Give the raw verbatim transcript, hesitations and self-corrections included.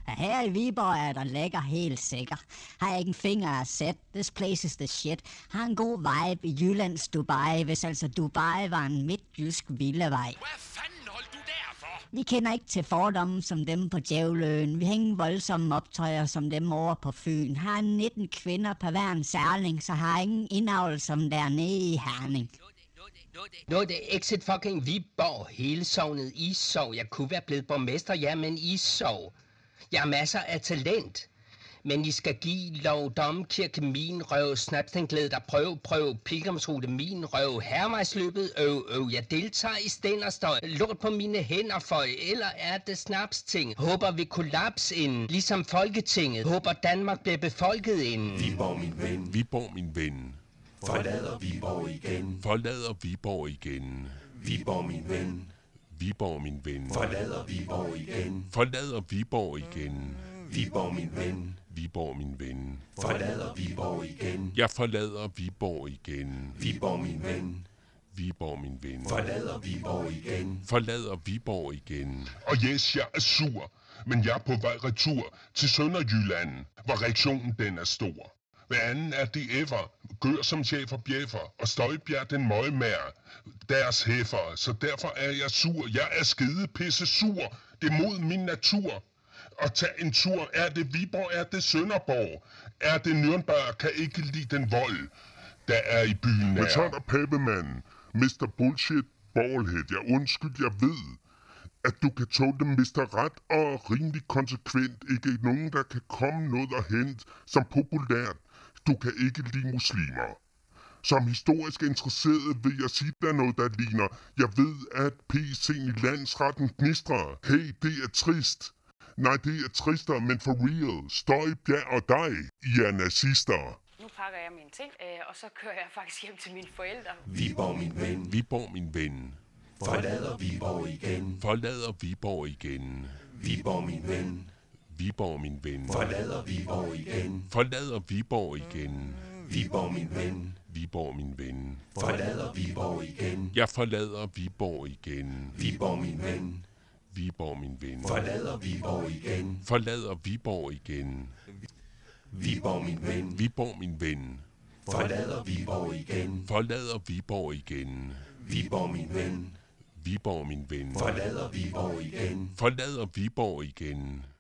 Her i Viborg er der lækker helt sikkert. Har jeg ikke en finger at sætte. This place is the shit. Har en god vibe i Jyllands Dubai, hvis altså Dubai var en midtjysk villavej. Hvad fanden holdt du der for? Vi kender ikke til fordomme som dem på Djævløen. Vi har ingen voldsomme optøjer som dem over på Fyn. Har nitten kvinder på hver en særling, så har ingen indavl som dernede i Herning. Nu er det exit fucking Viborg, hele sognet Ishov. Jeg kunne være blevet borgmester, ja, men Ishov. Jeg har masser af talent. Men I skal give lov, domkirke, min røv, snapstinglæd der prøv, prøv, pilgrimsrute, min røv, herrevejsløbet, øv, øv, jeg deltager i stænderstøj, lort på mine hænder føj, eller er det snapsting, håber vi kollaps inden, ligesom Folketinget, håber Danmark bliver befolket inden. Viborg, min ven. Viborg, min ven. Forlader Viborg igen. Forlader Viborg igen. Viborg, min ven. Viborg, min ven. Forlader Viborg igen. Forlader Viborg igen. Viborg, min ven. Viborg, min ven. Forlader Viborg igen. Jeg forlader Viborg igen. Viborg, min ven. Viborg, min ven. Forlader Viborg igen. Forlader Viborg igen. Og yes, jeg er sur, men jeg er på vej retur til Sønderjylland, hvor reaktionen den er stor. Hvad anden er det ever, gør som chef og bjæffer, og Støjbjerg den møgmær, deres hæffer, så derfor er jeg sur, jeg er skide pisse sur, det er mod min natur. Og tag en tur, er det Viborg, er det Sønderborg, er det Nürnberg, kan ikke lide den vold, der er i byen nær. Men så er der Pappemanden, mister Bullshit, Ballhead, jeg undskyld, jeg ved, at du kan tåle dem, mister Ret og rimelig konsekvent, ikke nogen, der kan komme noget og hente som populært. Du kan ikke lide muslimer. Som historisk interesseret vil jeg sige, der er noget, der ligner. Jeg ved, at P C'en i landsretten gnistrer. Hey, det er trist. Nej, det er trister, men for real. Støjbjerg og dig, I er nazister. Nu pakker jeg mine ting, øh, og så kører jeg faktisk hjem til mine forældre. Viborg, min ven. Viborg, min ven. Forlader Viborg igen. Forlader Viborg igen. Viborg, min ven. Viborg, min ven. Forlader Viborg igen. Forlader Viborg igen. Viborg, min ven. Viborg, min ven. Forlader Viborg igen. Jeg forlader Viborg igen. Viborg, min ven. Viborg, min ven. Forlader Viborg igen. Forlader Viborg igen. Viborg, min ven. Viborg, min ven. Forlader Viborg igen. Forlader Viborg igen. Viborg, min ven. Viborg, min ven. Forlader Viborg igen. Forlader Viborg igen.